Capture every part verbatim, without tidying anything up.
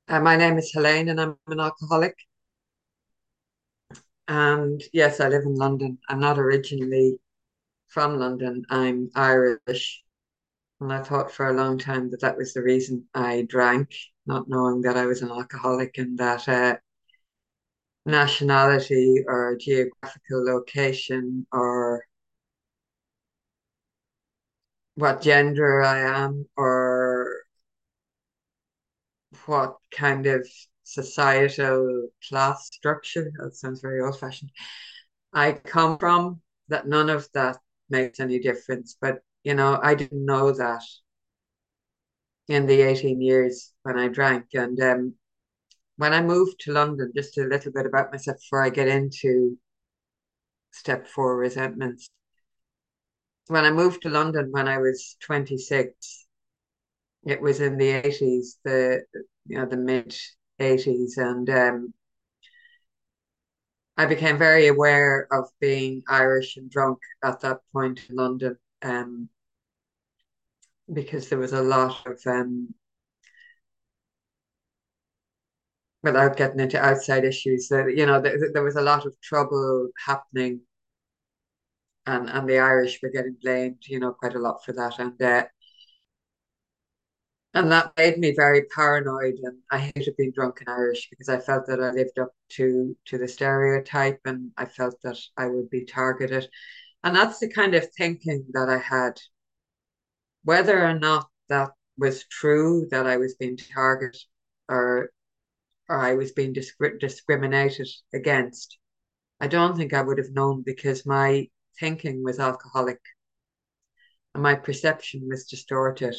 Uh, my name is Helene and I'm an alcoholic. And yes, I live in London. I'm not originally from London. I'm Irish. And I thought for a long time that that was the reason I drank, not knowing that I was an alcoholic and that uh, nationality or geographical location or what gender I am or what kind of societal class structure, that sounds very old-fashioned, I come from, that none of that makes any difference. But, you know, I didn't know that in the eighteen years when I drank. And um, when I moved to London, just a little bit about myself before I get into step four resentments. When I moved to London when I was twenty-six, it was in the eighties, the, you know, the mid eighties. And um, I became very aware of being Irish and drunk at that point in London. Um, because there was a lot of um, without getting into outside issues, that you know there, there was a lot of trouble happening, and and the Irish were getting blamed, you know, quite a lot for that. And uh, and that made me very paranoid, and I hated being drunk in Irish because I felt that I lived up to to the stereotype, and I felt that I would be targeted. And that's the kind of thinking that I had. Whether or not that was true, that I was being targeted, or or I was being discri discriminated against, I don't think I would have known because my thinking was alcoholic and my perception was distorted.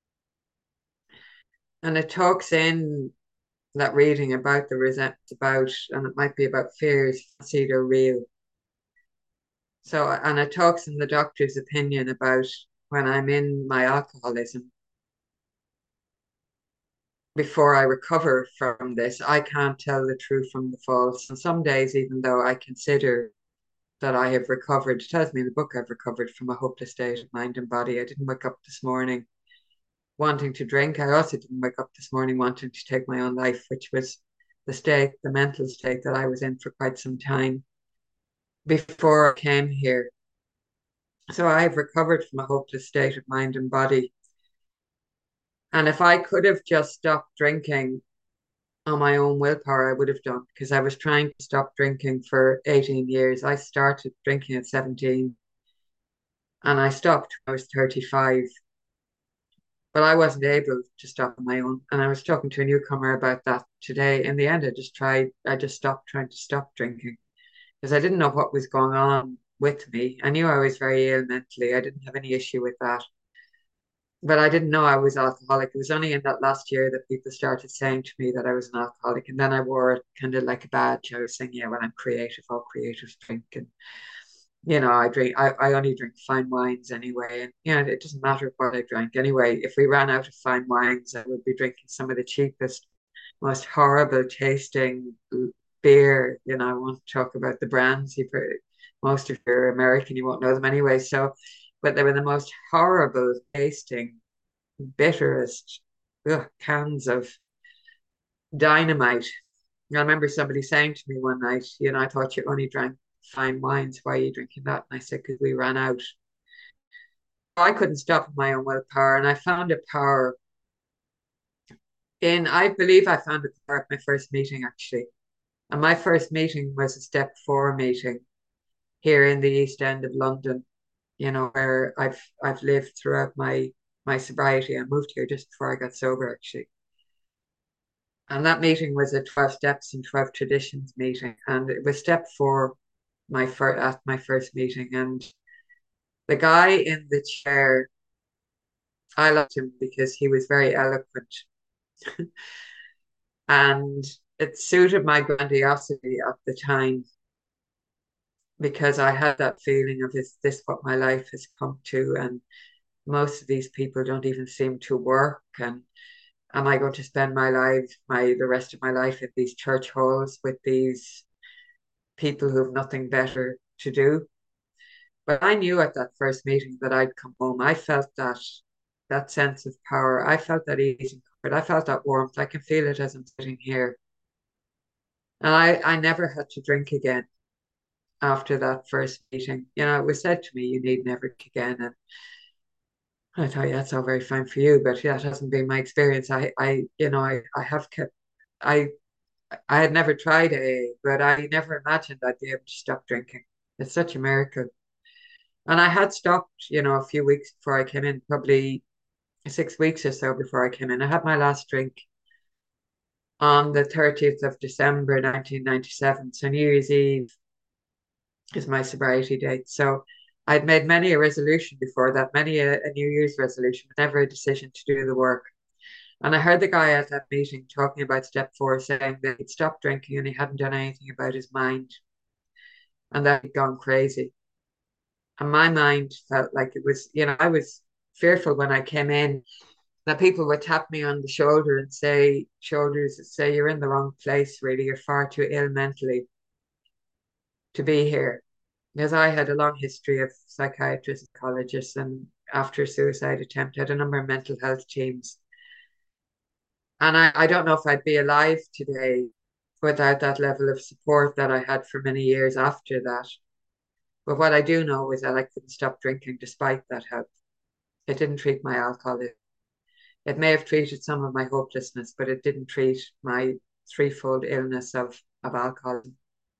And it talks in that reading about the resentment, about, and it might be about fears, see they're real. So, and it talks in the doctor's opinion about when I'm in my alcoholism, before I recover from this, I can't tell the true from the false. And some days, even though I consider that I have recovered, it tells me in the book I've recovered from a hopeless state of mind and body. I didn't wake up this morning wanting to drink. I also didn't wake up this morning wanting to take my own life, which was the state, the mental state that I was in for quite some time before I came here. So I've recovered from a hopeless state of mind and body. And if I could have just stopped drinking on my own willpower, I would have done, because I was trying to stop drinking for eighteen years. I started drinking at seventeen and I stopped when I was thirty-five. But I wasn't able to stop on my own. And I was talking to a newcomer about that today. In the end, I just tried, I just stopped trying to stop drinking because I didn't know what was going on with me. I knew I was very ill mentally. I didn't have any issue with that. But I didn't know I was alcoholic. It was only in that last year that people started saying to me that I was an alcoholic. And then I wore it kind of like a badge. I was saying, yeah, well, I'm creative. All creatives drink. And you know, I drink, I, I only drink fine wines anyway. And, you know, it doesn't matter what I drank anyway. If we ran out of fine wines, I would be drinking some of the cheapest, most horrible tasting beer. You know, I won't talk about the brands. You probably, most of you are American, you won't know them anyway. So, but they were the most horrible tasting, bitterest ugh, cans of dynamite. I remember somebody saying to me one night, you know, I thought you only drank fine wines. Why are you drinking that? And I said, because we ran out. I couldn't stop my own willpower. And I found a power in, I believe I found a power at my first meeting, actually. And my first meeting was a step four meeting here in the East End of London, you know, where I've I've lived throughout my my sobriety. I moved here just before I got sober, actually. And that meeting was a twelve steps and twelve traditions meeting. And it was step four my first at my first meeting. And the guy in the chair, I loved him because he was very eloquent and it suited my grandiosity at the time because I had that feeling of is this what my life has come to? And most of these people don't even seem to work. And am I going to spend my life, my the rest of my life at these church halls with these people who have nothing better to do? But I knew at that first meeting that I'd come home. I felt that that sense of power. I felt that ease but I felt that warmth. I can feel it as I'm sitting here. And I, I never had to drink again after that first meeting. You know, it was said to me, you need never drink again. And I thought, yeah, that's all very fine for you, but yeah, it hasn't been my experience. I, I, you know, I, I have kept, I, I had never tried A A, but I never imagined I'd be able to stop drinking. It's such a miracle. And I had stopped, you know, a few weeks before I came in, probably six weeks or so before I came in. I had my last drink on the thirtieth of December, nineteen ninety-seven. So New Year's Eve is my sobriety date. So I'd made many a resolution before that, many a, a New Year's resolution, but never a decision to do the work. And I heard the guy at that meeting talking about step four, saying that he'd stopped drinking and he hadn't done anything about his mind and that he'd gone crazy. And my mind felt like it was, you know, I was fearful when I came in that people would tap me on the shoulder and say, shoulders, say, you're in the wrong place, really. You're far too ill mentally to be here. Because I had a long history of psychiatrists, psychologists, and after a suicide attempt, I had a number of mental health teams. And I, I don't know if I'd be alive today without that level of support that I had for many years after that. But what I do know is that I couldn't stop drinking despite that help. It didn't treat my alcoholism. It may have treated some of my hopelessness, but it didn't treat my threefold illness of, of alcoholism.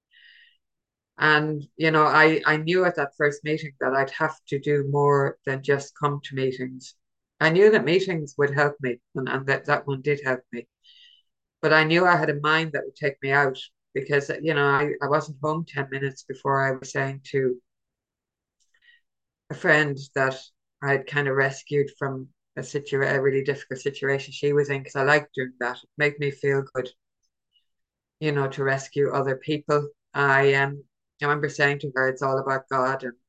And, you know, I, I knew at that first meeting that I'd have to do more than just come to meetings. I knew that meetings would help me, and, and that, that one did help me. But I knew I had a mind that would take me out because, you know, I, I wasn't home ten minutes before I was saying to a friend that I had kind of rescued from a situ a really difficult situation she was in because I liked doing that. It made me feel good, you know, to rescue other people. I um I remember saying to her, it's all about God, and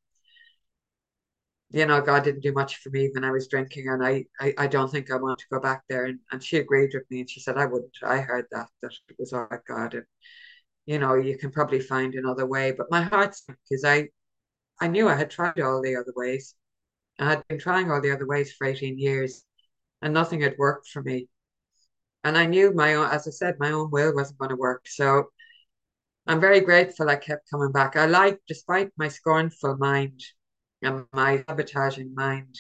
you know, God didn't do much for me when I was drinking, and I I, I don't think I want to go back there. And, and she agreed with me, and she said I wouldn't. I heard that that it was all about God, and you know, you can probably find another way. But my heart sank because I I knew I had tried all the other ways. I had been trying all the other ways for eighteen years, and nothing had worked for me. And I knew my own, as I said, my own will wasn't going to work. So I'm very grateful I kept coming back. I like, despite my scornful mind and my sabotaging mind,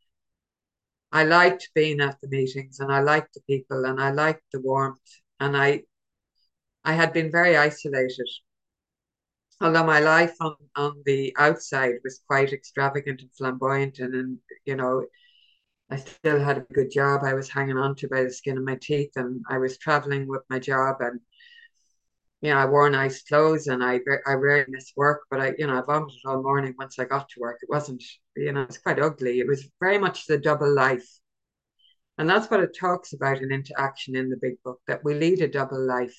I liked being at the meetings and I liked the people and I liked the warmth. And I I had been very isolated. Although my life on, on the outside was quite extravagant and flamboyant and, and you know, I still had a good job. I was hanging on to by the skin of my teeth and I was traveling with my job and you know, I wore nice clothes and I I rarely missed work, but I, you know, I vomited all morning once I got to work. It wasn't, you know, it's quite ugly. It was very much the double life. And that's what it talks about in Interaction in the big book, that we lead a double life.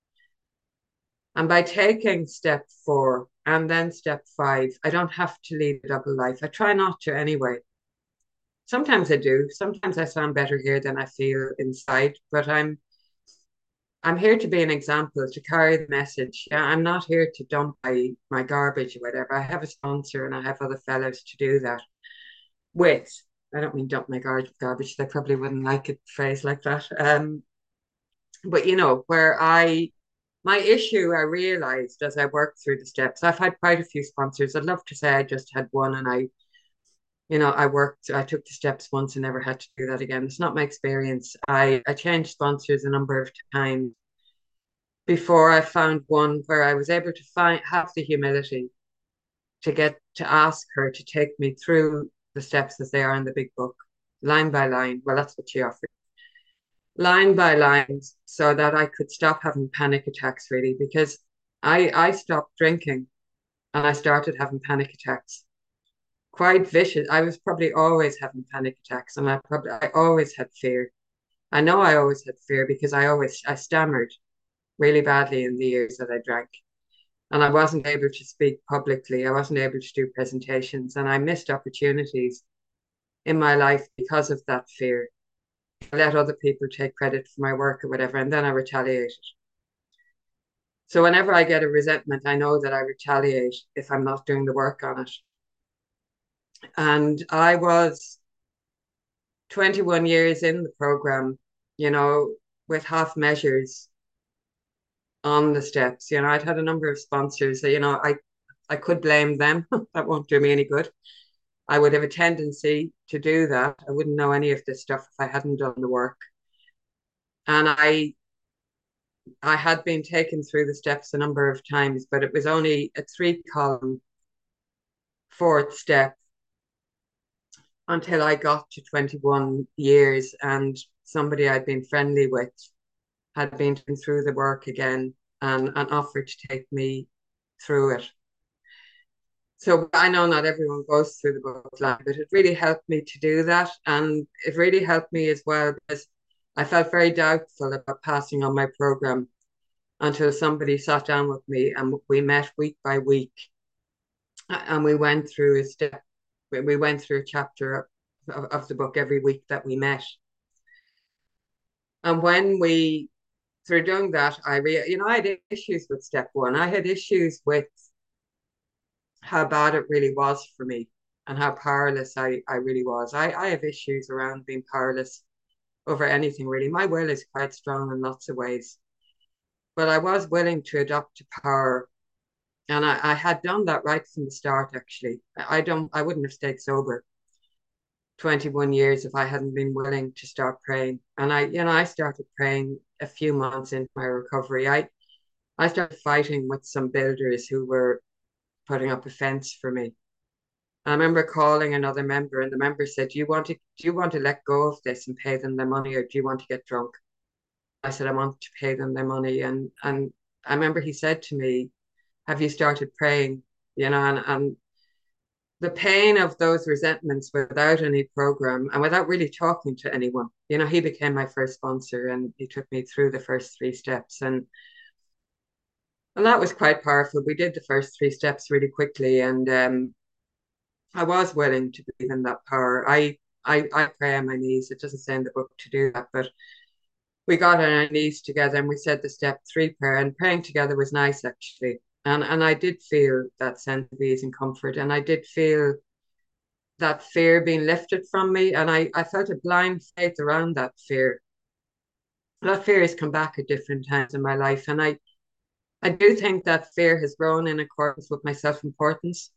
And by taking step four and then step five, I don't have to lead a double life. I try not to anyway. Sometimes I do. Sometimes I sound better here than I feel inside, but I'm I'm here to be an example, to carry the message. Yeah, I'm not here to dump my, my garbage or whatever. I have a sponsor and I have other fellows to do that with. I don't mean dump my garbage garbage. They probably wouldn't like a phrase like that. Um, but you know, where I my issue I realized as I worked through the steps, I've had quite a few sponsors. I'd love to say I just had one and I, you know, I worked, I took the steps once and never had to do that again. It's not my experience. I, I changed sponsors a number of times before I found one where I was able to find have the humility to get to ask her to take me through the steps as they are in the big book, line by line. Well, that's what she offered, line by line, so that I could stop having panic attacks really, because I I stopped drinking and I started having panic attacks. Quite vicious. I was probably always having panic attacks, and I probably I always had fear. I know I always had fear because I always I stammered really badly in the years that I drank. And I wasn't able to speak publicly. I wasn't able to do presentations, and I missed opportunities in my life because of that fear. I let other people take credit for my work or whatever, and then I retaliated. So whenever I get a resentment, I know that I retaliate if I'm not doing the work on it. And I was twenty-one years in the program you know, with half measures on the steps. You know, I'd had a number of sponsors, so, you know, I, I could blame them. That won't do me any good. I would have a tendency to do that. I wouldn't know any of this stuff if I hadn't done the work. And I I had been taken through the steps a number of times, but it was only a three column fourth step until I got to twenty-one years, and somebody I'd been friendly with had been through the work again, and, and offered to take me through it. So I know not everyone goes through the book line, but it really helped me to do that. And it really helped me as well because I felt very doubtful about passing on my program until somebody sat down with me and we met week by week. And we went through a step, we went through a chapter of, of the book every week that we met. And when we, through doing that, I, re, you know, I had issues with step one. I had issues with how bad it really was for me and how powerless I, I really was. I, I have issues around being powerless over anything, really. My will is quite strong in lots of ways. But I was willing to adopt to power. And I, I had done that right from the start, actually. I don't I wouldn't have stayed sober twenty-one years if I hadn't been willing to start praying. And I, you know, I started praying a few months into my recovery. I I started fighting with some builders who were putting up a fence for me. I remember calling another member, and the member said, "Do you want to do you want to let go of this and pay them their money, or do you want to get drunk?" I said, "I want to pay them their money." And and I remember he said to me, "Have you started praying?" You know, and, and the pain of those resentments without any program and without really talking to anyone. You know, he became my first sponsor and he took me through the first three steps. And and that was quite powerful. We did the first three steps really quickly, and um, I was willing to believe in that power. I, I I pray on my knees. It doesn't say in the book to do that, but we got on our knees together and we said the step three prayer, and praying together was nice actually. And and I did feel that sense of ease and comfort, and I did feel that fear being lifted from me, and I I felt a blind faith around that fear. That fear has come back at different times in my life, and I I do think that fear has grown in accordance with my self importance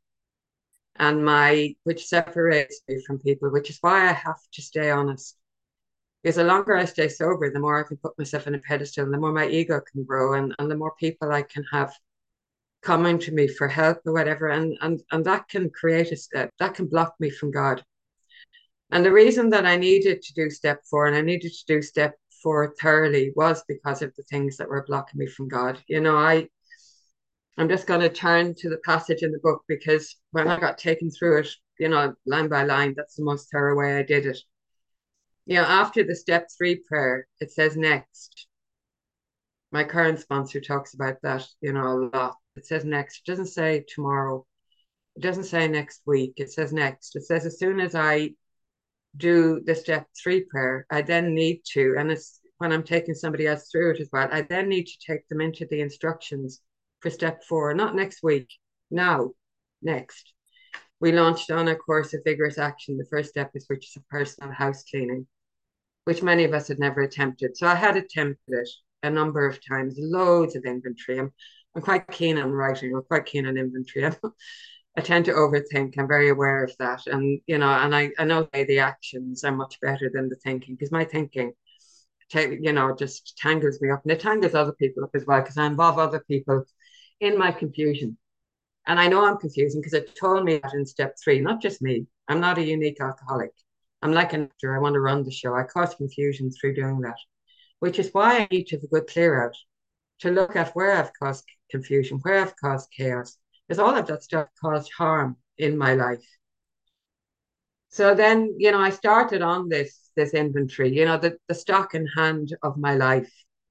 and my which separates me from people, which is why I have to stay honest. Because the longer I stay sober, the more I can put myself in a pedestal, and the more my ego can grow, and, and the more people I can have coming to me for help or whatever, and and and that can create a step that can block me from God. And the reason that I needed to do step four and I needed to do step four thoroughly was because of the things that were blocking me from God. You know, I I'm just going to turn to the passage in the book because when I got taken through it, you know, line by line, that's the most thorough way I did it. You know, after the step three prayer, it says next. My current sponsor talks about that, you know, a lot. It says next. It doesn't say tomorrow. It doesn't say next week. It says next. It says as soon as I do the step three prayer, I then need to, and it's when I'm taking somebody else through it as well, I then need to take them into the instructions for step four, not next week, now, next. We launched on a course of vigorous action. The first step is which is a personal house cleaning, which many of us had never attempted. So I had attempted it a number of times, loads of inventory. I'm, I'm quite keen on writing. I'm quite keen on inventory. I tend to overthink. I'm very aware of that. And, you know, and I, I know the actions are much better than the thinking because my thinking, you know, just tangles me up and it tangles other people up as well because I involve other people in my confusion. And I know I'm confusing because it told me that in step three, not just me. I'm not a unique alcoholic. I'm like an actor. I want to run the show. I cause confusion through doing that, which is why I need to have a good clear out to look at where I've caused confusion, where I've caused chaos, because all of that stuff caused harm in my life. So then, you know, I started on this this inventory, you know, the, the stock in hand of my life.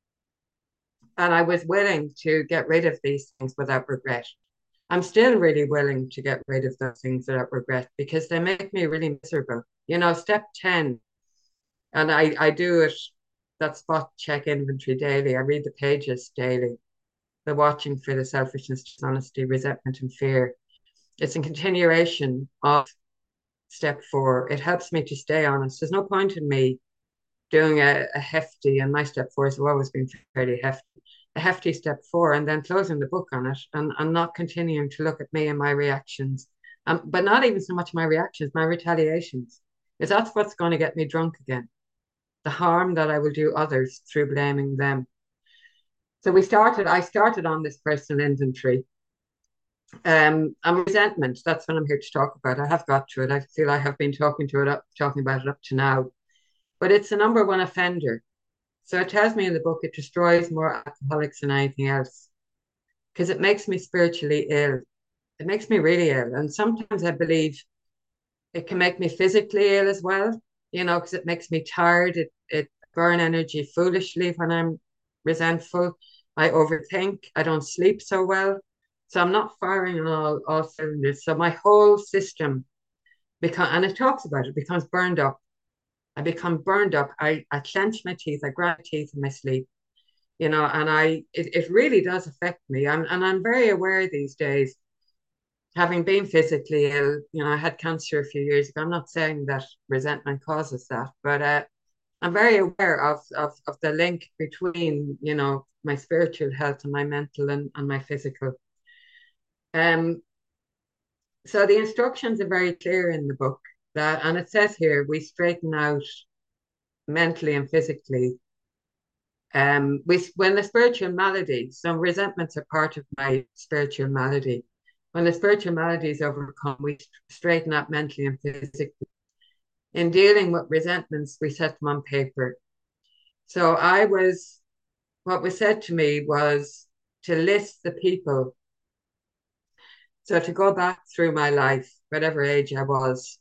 And I was willing to get rid of these things without regret. I'm still really willing to get rid of those things without regret because they make me really miserable. You know, step ten, and I, I do it, that spot check inventory daily. I read the pages daily, the watching for the selfishness, dishonesty, resentment, and fear. It's a continuation of step four. It helps me to stay honest. There's no point in me doing a, a hefty, and my step fours have always been fairly hefty, a hefty step four, and then closing the book on it and, and not continuing to look at me and my reactions. Um, but not even so much my reactions, my retaliations, because that's what's going to get me drunk again. The harm that I will do others through blaming them. So we started, I started on this personal inventory. Um, and resentment, that's what I'm here to talk about. I have got to it. I feel I have been talking to it up, talking about it up to now. But it's the number one offender. So it tells me in the book it destroys more alcoholics than anything else because it makes me spiritually ill. It makes me really ill. And sometimes I believe it can make me physically ill as well, you know, because it makes me tired. It, it burn energy foolishly when I'm resentful. I overthink. I don't sleep so well. So I'm not firing on all, all cylinders. So my whole system become, and it talks about it, becomes burned up. I become burned up. I, I clench my teeth. I grind my teeth in my sleep, you know, and I, it, it really does affect me. I'm, and I'm very aware these days, having been physically ill, you know, I had cancer a few years ago. I'm not saying that resentment causes that, but uh, I'm very aware of, of, of the link between, you know, my spiritual health and my mental and, and my physical. Um, so the instructions are very clear in the book that, and it says here, we straighten out mentally and physically. Um, we, when the spiritual malady, so resentments are part of my spiritual malady. When the spiritual malady is overcome, we straighten up mentally and physically. In dealing with resentments, we set them on paper. So I was, what was said to me was to list the people. So to go back through my life, whatever age I was,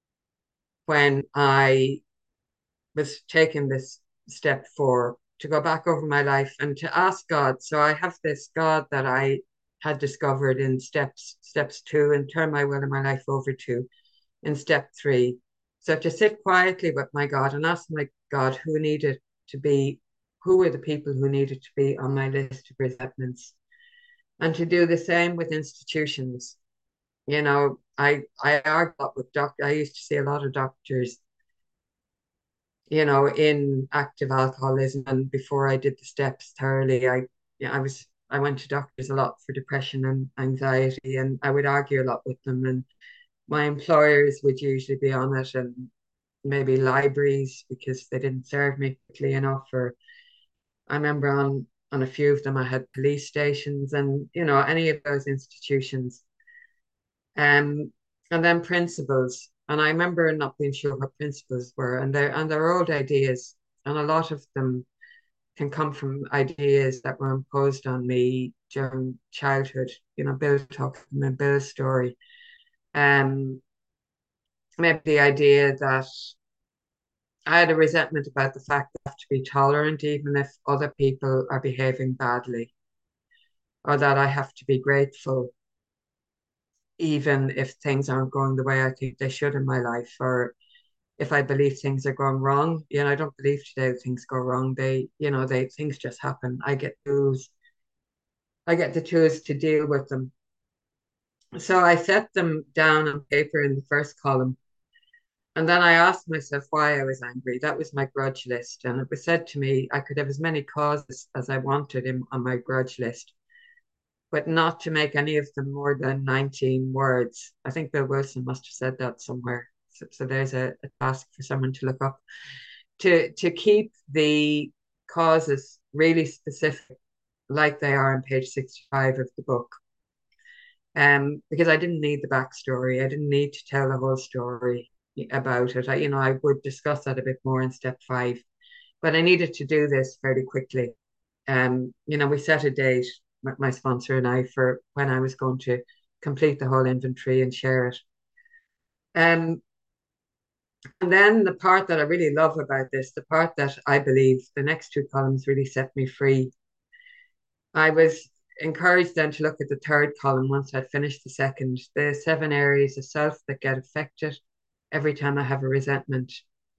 when I was taking this step forward, to go back over my life and to ask God. So I have this God that I had discovered in steps, steps two, and turn my will and my life over to in step three. So to sit quietly with my God and ask my God who needed to be, who were the people who needed to be on my list of resentments, and to do the same with institutions. You know, I I argue with doctors. I used to see a lot of doctors, you know, in active alcoholism. And before I did the steps thoroughly, I, yeah, I was, I went to doctors a lot for depression and anxiety, and I would argue a lot with them. And my employers would usually be on it, and maybe libraries because they didn't serve me quickly enough. Or I remember on on a few of them, I had police stations, and you know, any of those institutions. Um, and then principles. And I remember not being sure what principles were, and they're and they're old ideas, and a lot of them can come from ideas that were imposed on me during childhood. You know, Bill talked from Bill's story. Um, maybe the idea that I had a resentment about the fact that I have to be tolerant even if other people are behaving badly, or that I have to be grateful even if things aren't going the way I think they should in my life, or if I believe things are going wrong. You know, I don't believe today that things go wrong. They, you know, they things just happen. I get tools. I get the tools to deal with them. So I set them down on paper in the first column. And then I asked myself why I was angry. That was my grudge list. And it was said to me I could have as many causes as I wanted in, on my grudge list, but not to make any of them more than nineteen words. I think Bill Wilson must have said that somewhere. So, so there's a, a task for someone to look up. To, to keep the causes really specific, like they are on page sixty-five of the book. Um, because I didn't need the backstory. I didn't need to tell the whole story about it. I, you know, I would discuss that a bit more in step five, but I needed to do this fairly quickly. Um, you know, we set a date, my sponsor and I, for when I was going to complete the whole inventory and share it. Um, and then the part that I really love about this, the part that I believe the next two columns really set me free. I was encouraged then to look at the third column once I'd finished the second, the seven areas of self that get affected every time I have a resentment.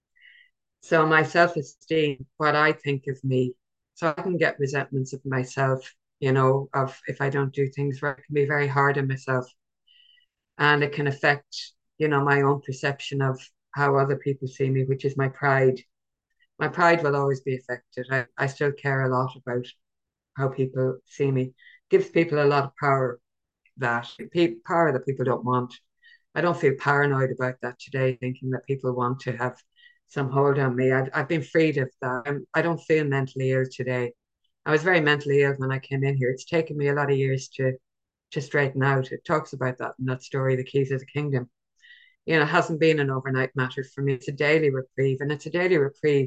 So my self-esteem, what I think of me. So I can get resentments of myself, you know, of if I don't do things right, it can be very hard on myself. And it can affect, you know, my own perception of how other people see me, which is my pride. My pride will always be affected. I, I still care a lot about how people see me. Gives people a lot of power, that pe- power that people don't want. I don't feel paranoid about that today, thinking that people want to have some hold on me. I've, I've been freed of that. I'm, I don't feel mentally ill today. I was very mentally ill when I came in here. It's taken me a lot of years to to straighten out. It talks about that in that story, The Keys of the Kingdom. You know, it hasn't been an overnight matter for me. It's a daily reprieve, and it's a daily reprieve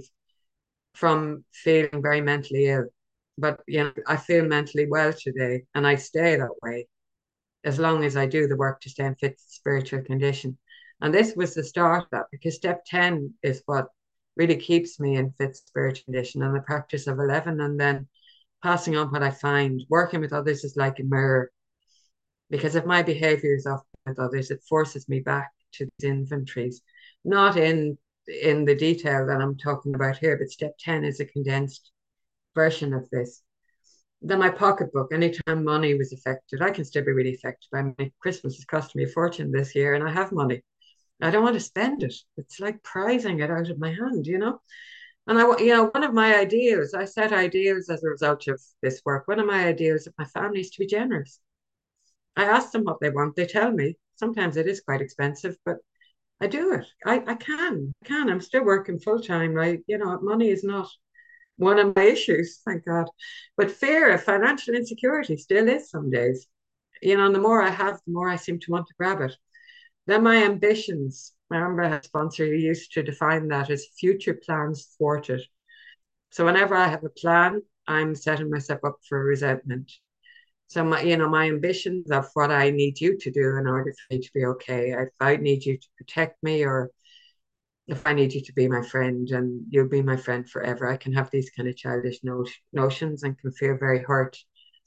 from feeling very mentally ill. But you know, I feel mentally well today, and I stay that way as long as I do the work to stay in fit spiritual condition. And this was the start of that, because step ten is what really keeps me in fit spiritual condition, and the practice of eleven, and then passing on what I find. Working with others is like a mirror, because if my behavior is off with others, it forces me back to the inventories, not in in the detail that I'm talking about here, but step ten is a condensed version of this. Then my pocketbook, anytime money was affected, I can still be really affected by money. Christmas has cost me a fortune this year, and I have money. I don't want to spend it. It's like prizing it out of my hand, you know? And I, you know, one of my ideals, I set ideals as a result of this work. One of my ideals of my family is to be generous. I ask them what they want. They tell me. Sometimes it is quite expensive, but I do it. I, I can. I can. I'm still working full time. I, you know, money is not one of my issues, thank God. But fear of financial insecurity still is some days. You know, and the more I have, the more I seem to want to grab it. Then my ambitions. I remember I had a sponsor who used to define that as future plans thwarted. So whenever I have a plan, I'm setting myself up for resentment. So my, you know, my ambitions of what I need you to do in order for me to be okay. If I need you to protect me, or if I need you to be my friend and you'll be my friend forever, I can have these kind of childish no notions and can feel very hurt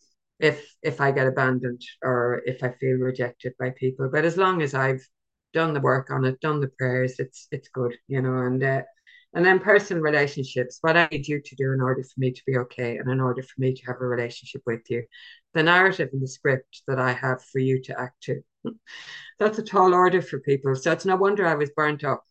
if if I get abandoned or if I feel rejected by people. But as long as I've done the work on it, done the prayers, it's it's good, you know. And uh, and then personal relationships, what I need you to do in order for me to be okay, and in order for me to have a relationship with you, the narrative and the script that I have for you to act to. That's a tall order for people. So it's no wonder I was burnt up.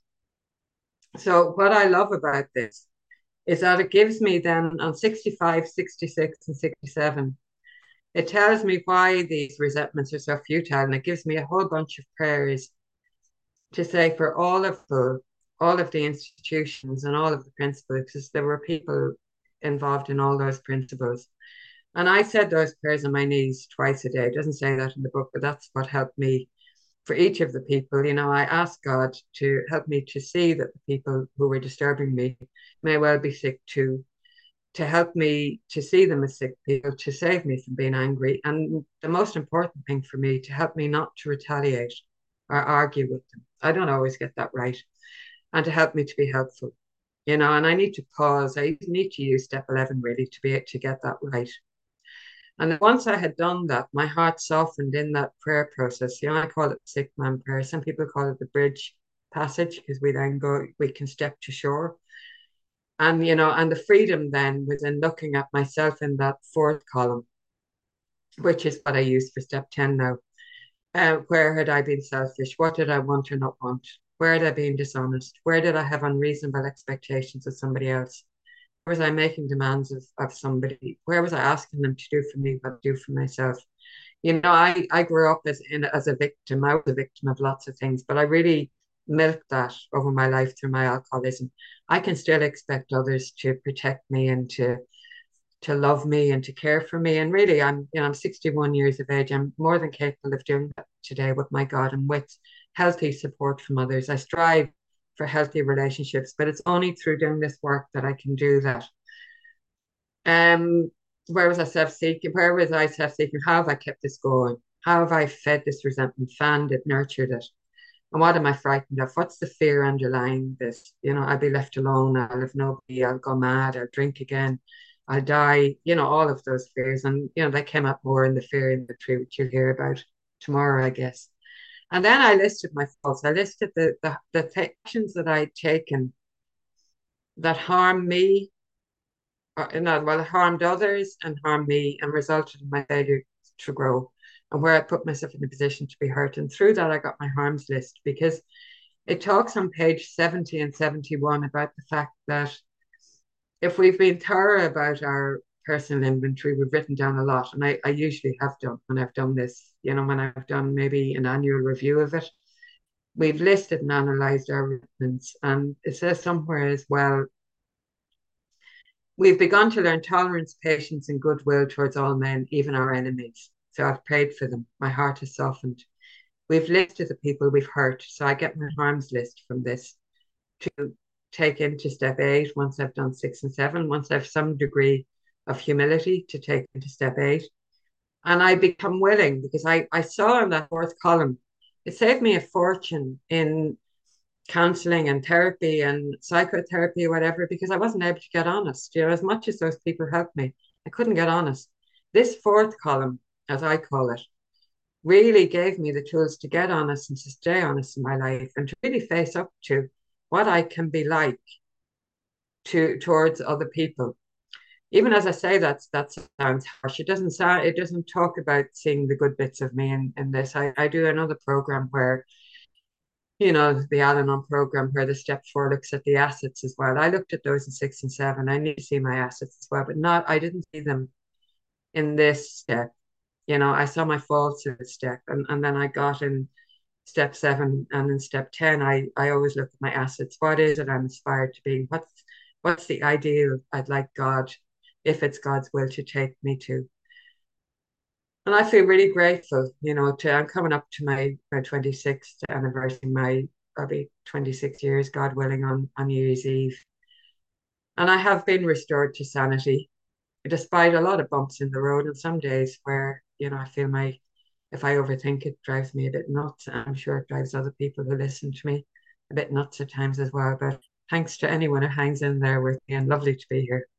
So what I love about this is that it gives me then on sixty-five, sixty-six, and sixty-seven, it tells me why these resentments are so futile, and it gives me a whole bunch of prayers to say for all of the all of the institutions and all of the principles, because there were people involved in all those principles. And I said those prayers on my knees twice a day. It doesn't say that in the book, but that's what helped me for each of the people. You know, I asked God to help me to see that the people who were disturbing me may well be sick too, to help me to see them as sick people, to save me from being angry. And the most important thing for me, to help me not to retaliate or argue with them. I don't always get that right. And to help me to be helpful, you know, and I need to pause. I need to use step eleven really to be to get that right. And once I had done that, my heart softened in that prayer process. You know, I call it sick man prayer. Some people call it the bridge passage, because we then go, we can step to shore. And, you know, and the freedom then was in looking at myself in that fourth column, which is what I use for step ten now. Uh, where had I been selfish? What did I want or not want? Where had I been dishonest? Where did I have unreasonable expectations of somebody else? Where was I making demands of, of somebody? Where was I asking them to do for me what I do for myself? You know, I, I grew up as in as a victim. I was a victim of lots of things, but I really milked that over my life through my alcoholism. I can still expect others to protect me and to to love me and to care for me. And really, I'm you know I'm sixty-one years of age. I'm more than capable of doing that today with my God and with healthy support from others. I strive for healthy relationships, but it's only through doing this work that I can do that. Um, where was I self-seeking? Where was I self-seeking? How have I kept this going? How have I fed this resentment, fanned it, nurtured it? And what am I frightened of? What's the fear underlying this? You know, I'll be left alone. I'll have nobody. I'll go mad. I'll drink again. I'll die. You know, all of those fears. And, you know, they came up more in the fear in the tree, which you'll hear about tomorrow, I guess. And then I listed my faults. I listed the, the, the actions that I'd taken that harm me, or, no, well, harmed others and harmed me and resulted in my failure to grow, and where I put myself in a position to be hurt. And through that, I got my harms list, because it talks on page seventy and seventy-one about the fact that if we've been thorough about our personal inventory, we've written down a lot. And I, I usually have done when I've done this, you know, when I've done maybe an annual review of it, we've listed and analysed our movements. And it says somewhere as well, we've begun to learn tolerance, patience, and goodwill towards all men, even our enemies. So I've prayed for them. My heart is softened. We've listed the people we've hurt. So I get my harms list from this to take into step eight once I've done six and seven, once I've some degree of humility to take into step eight. And I become willing because I, I saw in that fourth column, it saved me a fortune in counseling and therapy and psychotherapy or whatever, because I wasn't able to get honest. You know, as much as those people helped me, I couldn't get honest. This fourth column, as I call it, really gave me the tools to get honest and to stay honest in my life and to really face up to what I can be like to towards other people. Even as I say that, that sounds harsh. It doesn't sound. It doesn't talk about seeing the good bits of me in, in this. I, I do another program where, you know, the Al-Anon program where the step four looks at the assets as well. I looked at those in six and seven. I need to see my assets as well, but not. I didn't see them in this step. You know, I saw my faults in this step, and and then I got in step seven and in step ten. I I always look at my assets. What is it I'm inspired to be? What's what's the ideal I'd like God, if it's God's will, to take me to? And I feel really grateful, you know, to I'm coming up to my, my twenty-sixth anniversary, my probably twenty-six years, God willing, on, on New Year's Eve. And I have been restored to sanity, despite a lot of bumps in the road and some days where, you know, I feel my, if I overthink it, drives me a bit nuts. I'm sure it drives other people who listen to me a bit nuts at times as well. But thanks to anyone who hangs in there with me, and lovely to be here.